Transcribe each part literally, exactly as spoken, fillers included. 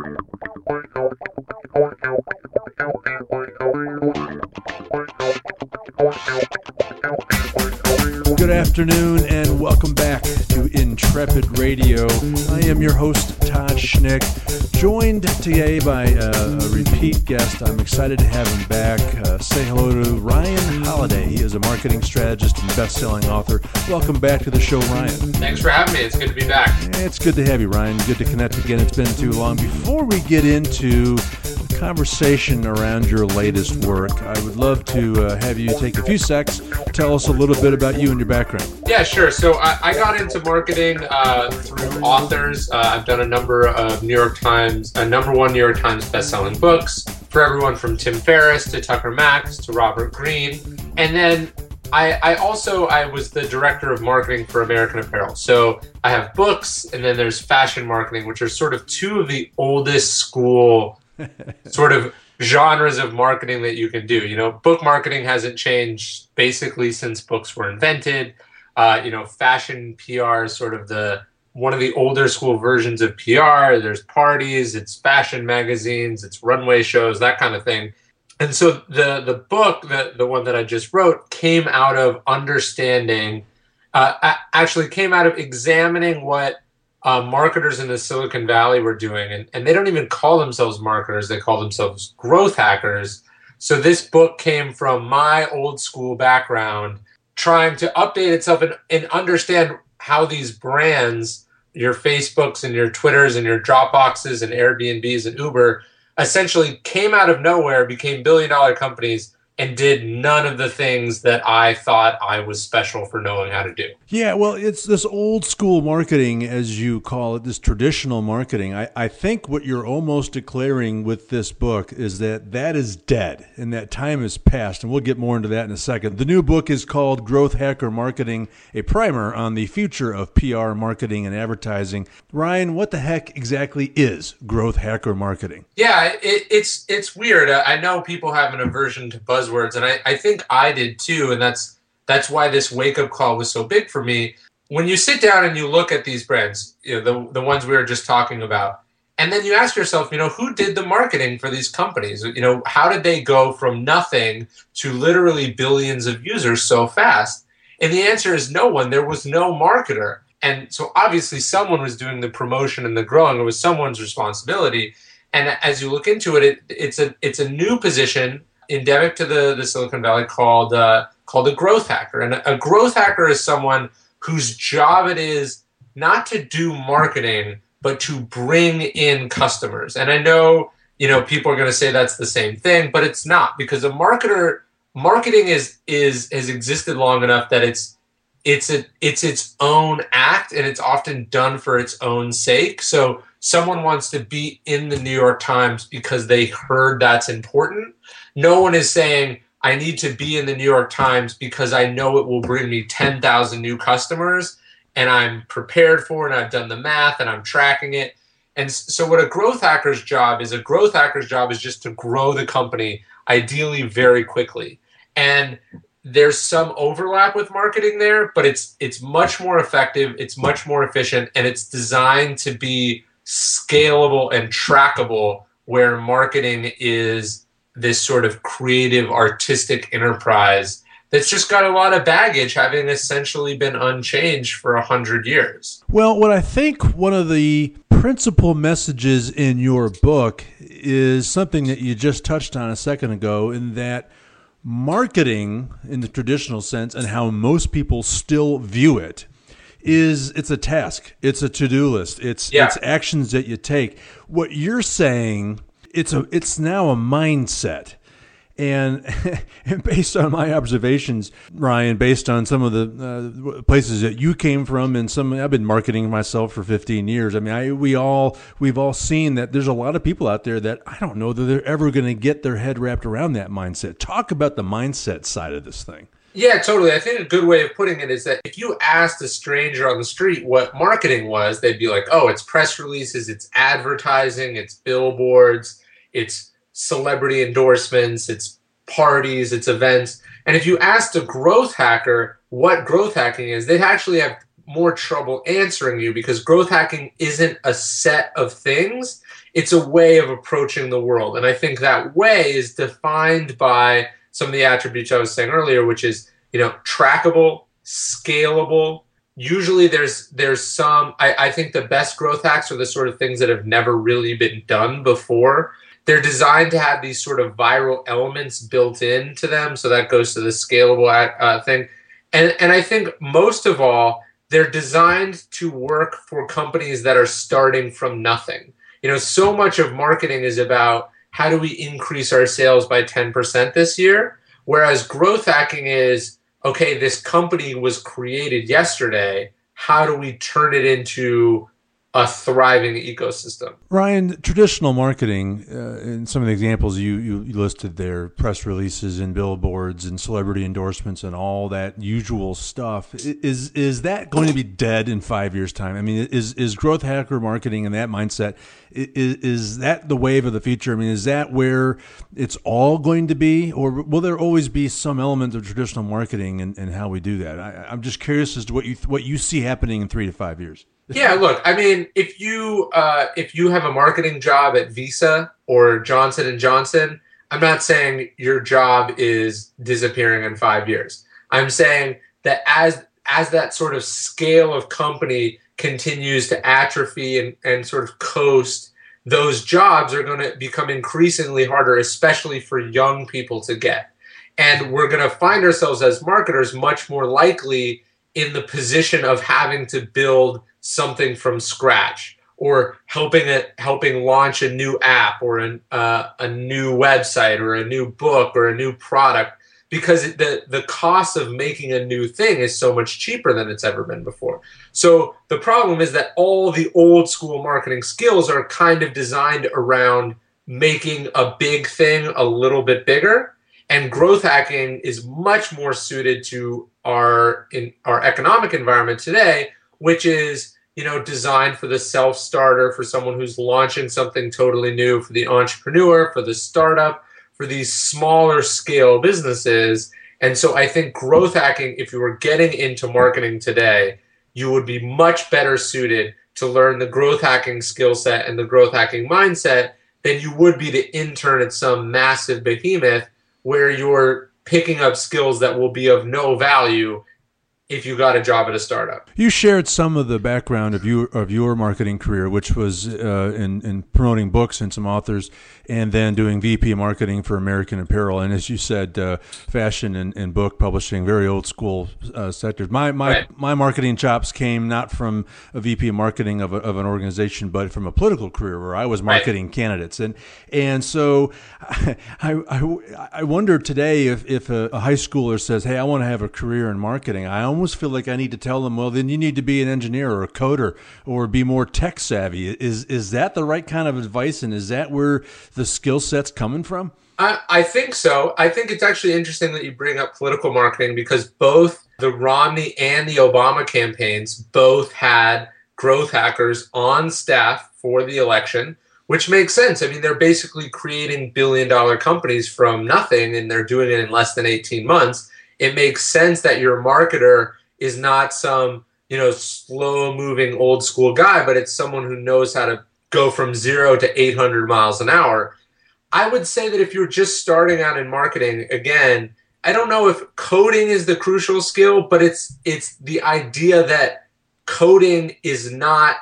Good afternoon and welcome back to Intrepid Radio. I am your host, Todd Schnick, joined today by uh, a repeat guest. I'm excited to have him back. Uh, say hello to Ryan Holiday. He is a marketing strategist and best-selling author. Welcome back to the show, Ryan. Thanks for having me. It's good to be back. It's good to have you, Ryan. Good to connect again. It's been too long. Before we get into the conversation around your latest work, I would love to uh, have you take a few secs, tell us a little bit about you and your background. Yeah, sure. So I, I got into marketing uh, through authors. Uh, I've done a number of New York Times, uh, number one New York Times best-selling books for everyone from Tim Ferriss to Tucker Max to Robert Greene. And then I, I also, I was the director of marketing for American Apparel. So I have books and then there's fashion marketing, which are sort of two of the oldest school sort of genres of marketing that you can do. You know, book marketing hasn't changed basically since books were invented. Uh, you know, fashion P R is sort of the one of the older school versions of P R. There's parties, it's fashion magazines, it's runway shows, that kind of thing. And so the the book, the, the one that I just wrote, came out of understanding, uh, actually came out of examining what uh, marketers in the Silicon Valley were doing. And, and they don't even call themselves marketers, they call themselves growth hackers. So this book came from my old school background, trying to update itself and, and understand how these brands, your Facebooks and your Twitters and your Dropboxes and Airbnbs and Uber, essentially came out of nowhere, became billion dollar companies, and did none of the things that I thought I was special for knowing how to do. Yeah, well, it's this old school marketing, as you call it, this traditional marketing. I, I think what you're almost declaring with this book is that that is dead and that time has passed, and we'll get more into that in a second. The new book is called Growth Hacker Marketing, a primer on the future of P R, marketing, and advertising. Ryan, what the heck exactly is growth hacker marketing? Yeah, it, it's it's weird. I know people have an aversion to buzzwords, and I, I think I did too, and that's that's why this wake-up call was so big for me. When you sit down and you look at these brands, you know, the, the ones we were just talking about, and then you ask yourself, you know, who did the marketing for these companies? You know, how did they go from nothing to literally billions of users so fast? And the answer is no one. There was no marketer. And so obviously someone was doing the promotion and the growing. It was someone's responsibility. And as you look into it, it it's a it's a new position endemic to the, the Silicon Valley called uh, called a growth hacker. And a, a growth hacker is someone whose job it is not to do marketing, but to bring in customers. And I know, you know, people are going to say that's the same thing, but it's not, because a marketer, marketing is is has existed long enough that it's it's a it's its own act, and it's often done for its own sake. So someone wants to be in the New York Times because they heard that's important. No one is saying, I need to be in the New York Times because I know it will bring me ten thousand new customers, and I'm prepared for it, and I've done the math, and I'm tracking it. And so what a growth hacker's job is, a growth hacker's job is just to grow the company, ideally very quickly. And there's some overlap with marketing there, but it's it's much more effective, it's much more efficient, and it's designed to be scalable and trackable, where marketing is this sort of creative, artistic enterprise that's just got a lot of baggage, having essentially been unchanged for a hundred years. Well, what I think one of the principal messages in your book is something that you just touched on a second ago, in that marketing in the traditional sense, and how most people still view it, is it's a task, it's a to-do list, it's yeah. it's actions that you take. What you're saying, it's a it's now a mindset. And, and based on my observations, Ryan, based on some of the uh, places that you came from, and some, I've been marketing myself for fifteen years. I mean, I, we all, we've all seen that there's a lot of people out there that I don't know that they're ever going to get their head wrapped around that mindset. Talk about the mindset side of this thing. Yeah, totally. I think a good way of putting it is that if you asked a stranger on the street what marketing was, they'd be like, oh, it's press releases, it's advertising, it's billboards, it's celebrity endorsements, it's parties, it's events. And if you asked a growth hacker what growth hacking is, they'd actually have more trouble answering you, because growth hacking isn't a set of things. It's a way of approaching the world. And I think that way is defined by some of the attributes I was saying earlier, which is, you know, trackable, scalable. Usually there's there's some, I, I think the best growth hacks are the sort of things that have never really been done before. They're designed to have these sort of viral elements built into them. So that goes to the scalable uh, thing. And, and I think most of all, they're designed to work for companies that are starting from nothing. You know, so much of marketing is about how do we increase our sales by ten percent this year? Whereas growth hacking is, okay, this company was created yesterday. How do we turn it into a thriving ecosystem? Ryan, traditional marketing, uh, in some of the examples you, you listed there, press releases and billboards and celebrity endorsements and all that usual stuff, is is that going to be dead in five years' time? I mean, is is growth hacker marketing and that mindset, is, is that the wave of the future? I mean, is that where it's all going to be? Or will there always be some element of traditional marketing and, and how we do that? I, I'm just curious as to what you what you see happening in three to five years. Yeah, look, I mean, if you uh, if you have a marketing job at Visa or Johnson and Johnson, I'm not saying your job is disappearing in five years. I'm saying that as as that sort of scale of company continues to atrophy and, and sort of coast, those jobs are going to become increasingly harder, especially for young people to get. And we're going to find ourselves as marketers much more likely in the position of having to build something from scratch, or helping it, helping launch a new app or an, uh, a new website or a new book or a new product, because the the cost of making a new thing is so much cheaper than it's ever been before. So the problem is that all the old school marketing skills are kind of designed around making a big thing a little bit bigger, and growth hacking is much more suited to our in our economic environment today, which is, you know, designed for the self-starter, for someone who's launching something totally new, for the entrepreneur, for the startup, for these smaller scale businesses. And so I think growth hacking, if you were getting into marketing today, you would be much better suited to learn the growth hacking skill set and the growth hacking mindset than you would be to intern at some massive behemoth where you're picking up skills that will be of no value if you got a job at a startup. You shared some of the background of your of your marketing career, which was uh, in, in promoting books and some authors, and then doing V P of marketing for American Apparel. And as you said, uh, fashion and, and book publishing, very old school uh, sectors. My my Right. my marketing chops came not from a V P of marketing of, a, of an organization, but from a political career where I was marketing Right. candidates. And and so I I, I wonder today if, if a, a high schooler says, hey, I want to have a career in marketing, I almost feel like I need to tell them, well, then you need to be an engineer or a coder or be more tech savvy. Is is that the right kind of advice, and is that where the skill set's coming from? I, I think so. I think it's actually interesting that you bring up political marketing, because both the Romney and the Obama campaigns both had growth hackers on staff for the election, which makes sense. I mean, they're basically creating billion dollar companies from nothing, and they're doing it in less than eighteen months. It makes sense that your marketer is not some, you know, slow moving old school guy, but it's someone who knows how to go from zero to eight hundred miles an hour. I would say that if you're just starting out in marketing, again, I don't know if coding is the crucial skill, but it's it's the idea that coding is not,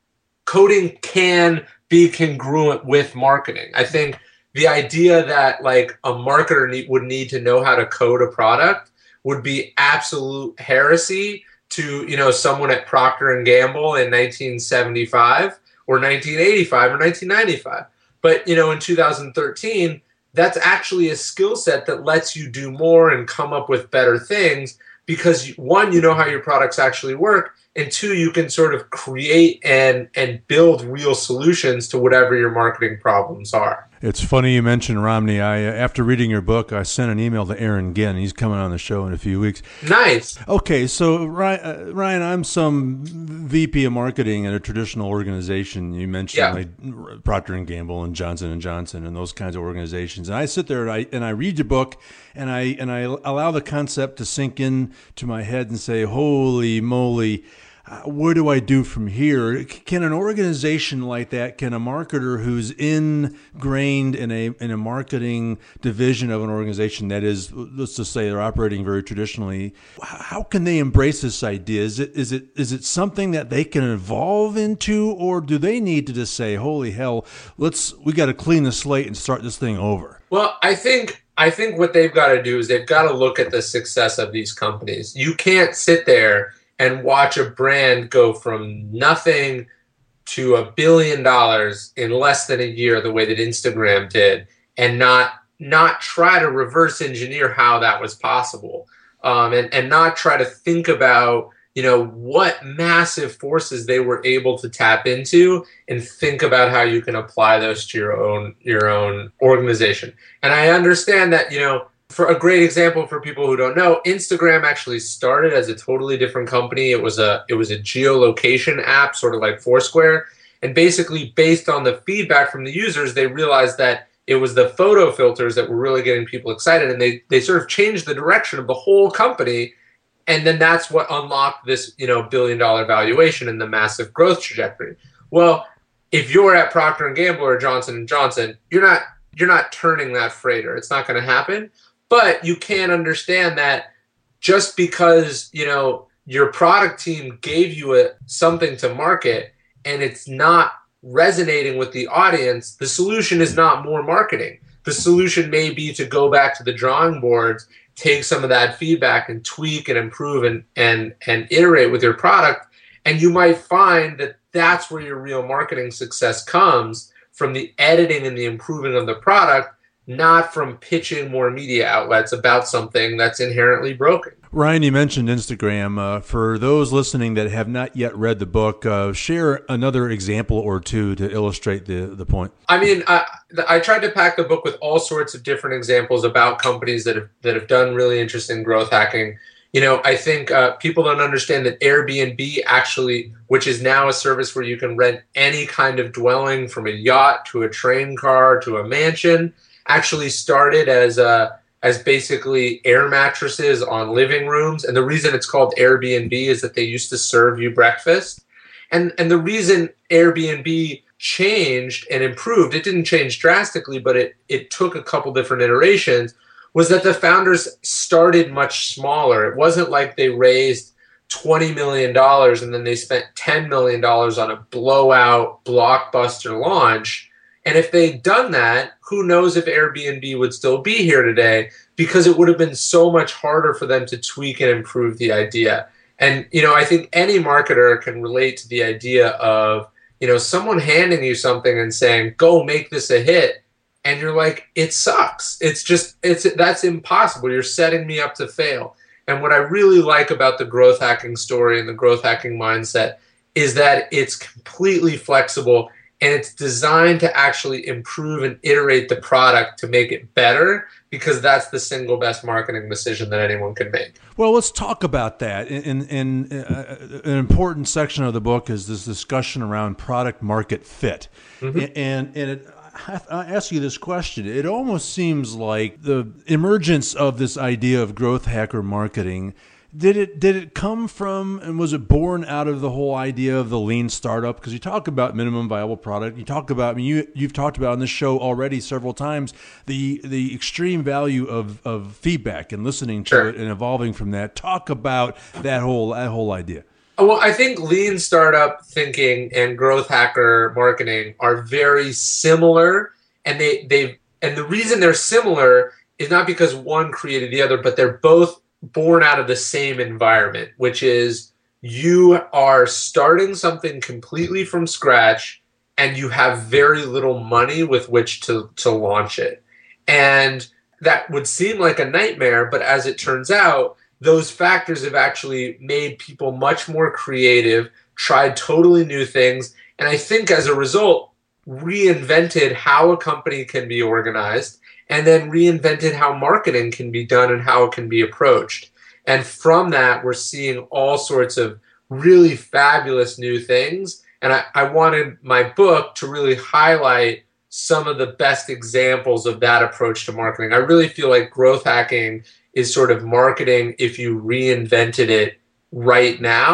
coding can be congruent with marketing. I think the idea that like a marketer need, would need to know how to code a product would be absolute heresy to, you know, someone at Procter and Gamble in nineteen seventy-five or nineteen eighty-five or nineteen ninety-five. But, you know, in two thousand thirteen, that's actually a skill set that lets you do more and come up with better things, because one, you know how your products actually work, and two, you can sort of create and and build real solutions to whatever your marketing problems are. It's funny you mentioned Romney. I, after reading your book, I sent an email to Aaron Ginn. He's coming on the show in a few weeks. Nice. Okay, so Ryan, uh, Ryan, I'm some V P of marketing at a traditional organization. You mentioned Yeah. like Procter and Gamble and Johnson and Johnson and those kinds of organizations. And I sit there and I and I read your book, and I and I allow the concept to sink in to my head and say, "Holy moly! uh, what do I do from here? Can an organization like that, can a marketer who's ingrained in a in a marketing division of an organization that is, let's just say they're operating very traditionally, how can they embrace this idea? Is it is it is it something that they can evolve into, or do they need to just say, holy hell, let's we got to clean the slate and start this thing over? Well, I think I think what they've got to do is they've got to look at the success of these companies. You can't sit there and watch a brand go from nothing to a billion dollars in less than a year, the way that Instagram did, and not not try to reverse engineer how that was possible, um, and and not try to think about, you know, what massive forces they were able to tap into, and think about how you can apply those to your own your own organization. And I understand that, you know, for a great example for people who don't know, Instagram actually started as a totally different company. It was a it was a geolocation app, sort of like Foursquare. And basically, based on the feedback from the users, they realized that it was the photo filters that were really getting people excited, and they they sort of changed the direction of the whole company. And then that's what unlocked this, you know, billion dollar valuation and the massive growth trajectory. Well, if you're at Procter and Gamble or Johnson and Johnson, you're not you're not turning that freighter. It's not going to happen. But you can understand that just because, you know, your product team gave you a, something to market and it's not resonating with the audience, the solution is not more marketing. The solution may be to go back to the drawing boards, take some of that feedback and tweak and improve and, and, and iterate with your product. And you might find that that's where your real marketing success comes, from the editing and the improving of the product, not from pitching more media outlets about something that's inherently broken. Ryan, you mentioned Instagram. Uh, for those listening that have not yet read the book, uh, share another example or two to illustrate the, the point. I mean, I, I tried to pack the book with all sorts of different examples about companies that have, that have done really interesting growth hacking. You know, I think uh, people don't understand that Airbnb actually, which is now a service where you can rent any kind of dwelling, from a yacht to a train car to a mansion, actually started as a as basically air mattresses on living rooms. And the reason it's called Airbnb is that they used to serve you breakfast. And and the reason Airbnb changed and improved, it didn't change drastically, but it, it took a couple different iterations, was that the founders started much smaller. It wasn't like they raised twenty million dollars and then they spent ten million dollars on a blowout blockbuster launch. And if they'd done that, who knows if Airbnb would still be here today, because it would have been so much harder for them to tweak and improve the idea. And, you know, I think any marketer can relate to the idea of, you know, someone handing you something and saying, go make this a hit. And you're like, it sucks. It's just, it's that's impossible. You're setting me up to fail. And what I really like about the growth hacking story and the growth hacking mindset is that it's completely flexible. And it's designed to actually improve and iterate the product to make it better, because that's the single best marketing decision that anyone can make. Well, let's talk about that. And, and, and uh, an important section of the book is this discussion around product market fit. Mm-hmm. And, and it, I ask you this question. It almost seems like the emergence of this idea of growth hacker marketing, Did it did it come from, and was it born out of the whole idea of the lean startup? Because you talk about minimum viable product. You talk about, I mean, you, you've talked about on this show already several times, the the extreme value of, of feedback and listening to Sure. it and evolving from that. Talk about that whole that whole idea. Well, I think lean startup thinking and growth hacker marketing are very similar, and they they and the reason they're similar is not because one created the other, but they're both born out of the same environment, which is you are starting something completely from scratch and you have very little money with which to, to launch it. And that would seem like a nightmare, but as it turns out, those factors have actually made people much more creative, tried totally new things, and I think as a result, reinvented how a company can be organized, and then reinvented how marketing can be done and how it can be approached. And from that, we're seeing all sorts of really fabulous new things. And I, I wanted my book to really highlight some of the best examples of that approach to marketing. I really feel like growth hacking is sort of marketing if you reinvented it right now,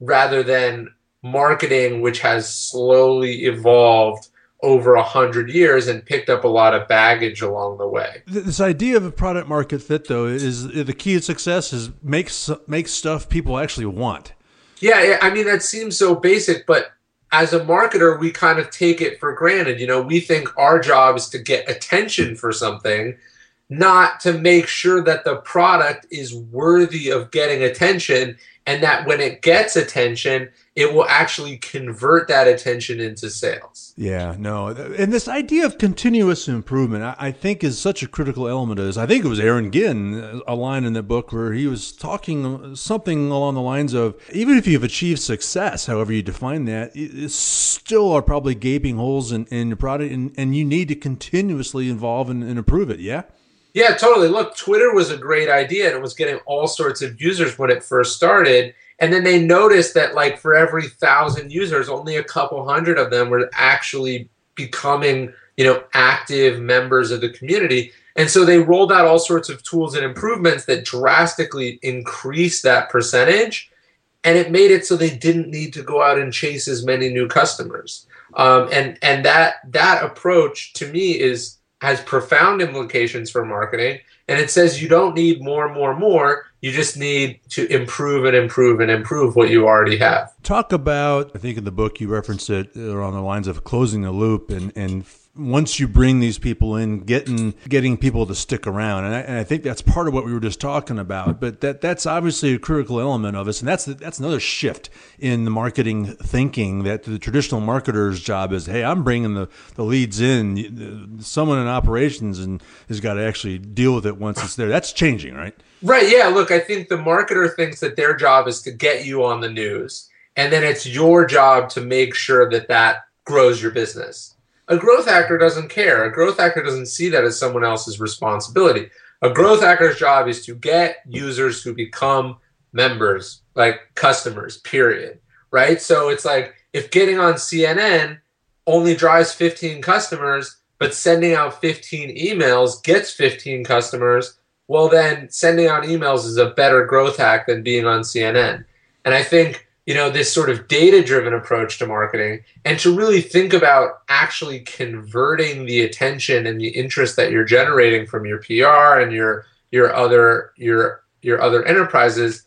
rather than marketing, which has slowly evolved over a hundred years and picked up a lot of baggage along the way. This idea of a product market fit, though, is the key to success is make, make stuff people actually want. Yeah, I mean, that seems so basic, but as a marketer, we kind of take it for granted. You know, we think our job is to get attention for something, not to make sure that the product is worthy of getting attention, and that when it gets attention, it will actually convert that attention into sales. Yeah, no. And this idea of continuous improvement, I, I think is such a critical element of this. I think it was Aaron Ginn, a line in the book where he was talking something along the lines of, even if you've achieved success, however you define that, it still are probably gaping holes in, in your product, and, and you need to continuously evolve and, and improve it, yeah? Yeah, totally. Look, Twitter was a great idea, and it was getting all sorts of users when it first started. And then they noticed that, like, for every thousand users, only a couple hundred of them were actually becoming, you know, active members of the community. And so they rolled out all sorts of tools and improvements that drastically increased that percentage. And it made it so they didn't need to go out and chase as many new customers. Um, and and that that approach, to me, is has profound implications for marketing. And it says you don't need more, more, more. You just need to improve and improve and improve what you already have. Talk about, I think in the book you referenced it along the lines of closing the loop, and, and once you bring these people in, getting getting people to stick around. And I, and I think that's part of what we were just talking about. But that that's obviously a critical element of this. And that's that's another shift in the marketing thinking, that the traditional marketer's job is, hey, I'm bringing the, the leads in. Someone in operations and has got to actually deal with it once it's there. That's changing, right? Right, yeah. Look, I think the marketer thinks that their job is to get you on the news. And then it's your job to make sure that that grows your business. A growth hacker doesn't care. A growth hacker doesn't see that as someone else's responsibility. A growth hacker's job is to get users who become members, like customers, period. Right? So it's like, if getting on C N N only drives fifteen customers, but sending out fifteen emails gets fifteen customers, well, then sending out emails is a better growth hack than being on C N N. And I think, you know, this sort of data-driven approach to marketing, and to really think about actually converting the attention and the interest that you're generating from your P R and your your other your your other enterprises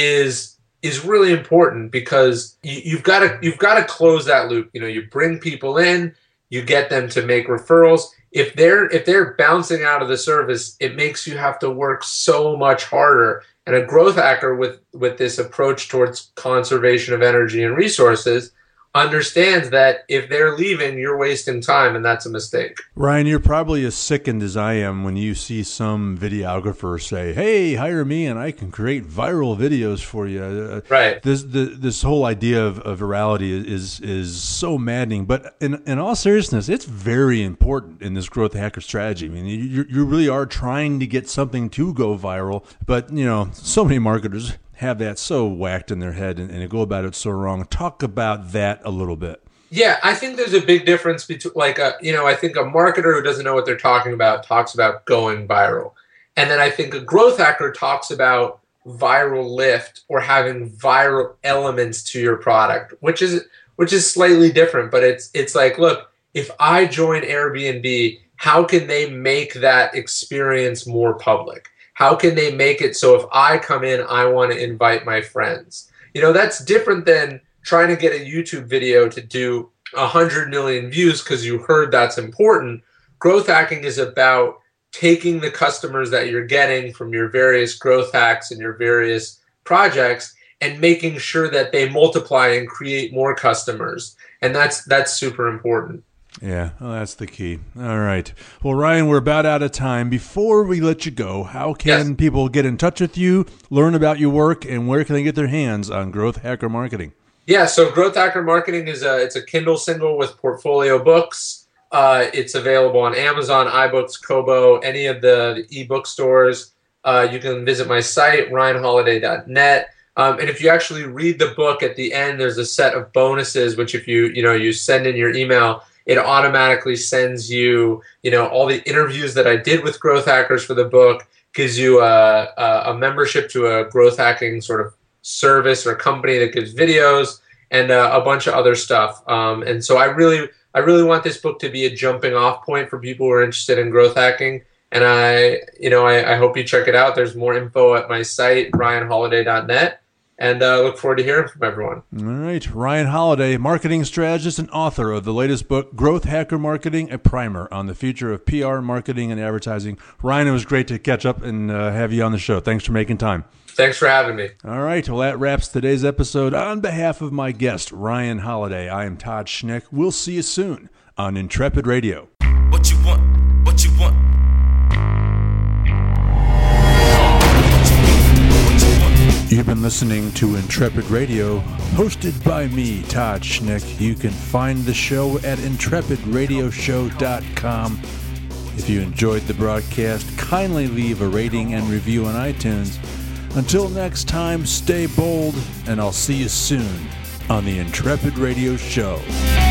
is is really important, because you, you've got to you've got to close that loop. You know, you bring people in, you get them to make referrals. If they're if they're bouncing out of the service, it makes you have to work so much harder. And a growth hacker with, with this approach towards conservation of energy and resources understands that if they're leaving, you're wasting time, and that's a mistake. Ryan, you're probably as sickened as I am when you see some videographer say, hey, hire me and I can create viral videos for you. Right. This the, this whole idea of, of virality is is so maddening. But in, in all seriousness, it's very important in this growth hacker strategy. I mean, you, you really are trying to get something to go viral. But, you know, so many marketers have that so whacked in their head and, and they go about it so wrong. Talk about that a little bit. Yeah, I think there's a big difference between, like, a, you know, I think a marketer who doesn't know what they're talking about talks about going viral. And then I think a growth hacker talks about viral lift or having viral elements to your product, which is which is slightly different. But it's it's like, look, if I join Airbnb, how can they make that experience more public? How can they make it so if I come in, I want to invite my friends? You know, that's different than trying to get a YouTube video to do one hundred million views because you heard that's important. Growth hacking is about taking the customers that you're getting from your various growth hacks and your various projects and making sure that they multiply and create more customers. And that's that's super important. Yeah, well, that's the key. All right. Well, Ryan, we're about out of time. Before we let you go, how can yes. people get in touch with you, learn about your work, and where can they get their hands on Growth Hacker Marketing? Yeah, so Growth Hacker Marketing is a it's a Kindle single with portfolio books. Uh, it's available on Amazon, iBooks, Kobo, any of the, the ebook stores. Uh, you can visit my site, ryan holiday dot net. Um, and if you actually read the book at the end, there's a set of bonuses, which if you you know you send in your email, it automatically sends you, you know, all the interviews that I did with growth hackers for the book, gives you a, a, a membership to a growth hacking sort of service or company that gives videos and uh, a bunch of other stuff. Um, and so I really, I really want this book to be a jumping off point for people who are interested in growth hacking. And I, you know, I, I hope you check it out. There's more info at my site, ryan holiday dot net. And I uh, look forward to hearing from everyone. All right. Ryan Holiday, marketing strategist and author of the latest book, Growth Hacker Marketing, a primer on the future of P R, marketing, and advertising. Ryan, it was great to catch up and uh, have you on the show. Thanks for making time. Thanks for having me. All right. Well, that wraps today's episode. On behalf of my guest, Ryan Holiday, I am Todd Schnick. We'll see you soon on Intrepid Radio. What you want? What you want? You've been listening to Intrepid Radio, hosted by me, Todd Schnick. You can find the show at intrepid radio show dot com. If you enjoyed the broadcast, kindly leave a rating and review on iTunes. Until next time, stay bold, and I'll see you soon on the Intrepid Radio Show.